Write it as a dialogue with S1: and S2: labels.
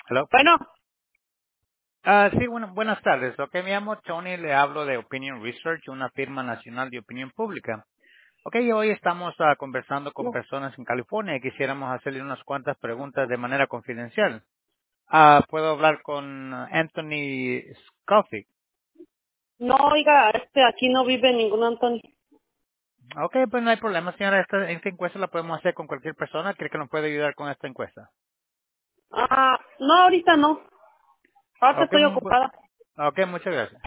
S1: Hello.
S2: Bueno,
S1: Sí, bueno, buenas tardes. Ok, me llamo Tony, le hablo de Opinion Research, una firma nacional de opinión pública. Ok, y hoy estamos conversando con personas en California y quisiéramos hacerle unas cuantas preguntas de manera confidencial. ¿Puedo hablar con Anthony Scofield?
S2: no, oiga, aquí no vive ningún Antonio.
S1: Ok, pues no hay problema, señora. Esta encuesta la podemos hacer con cualquier persona. ¿Cree que nos puede ayudar con esta encuesta?
S2: No, ahorita no. Ahorita
S1: Ok,
S2: estoy ocupada.
S1: ok, muchas gracias.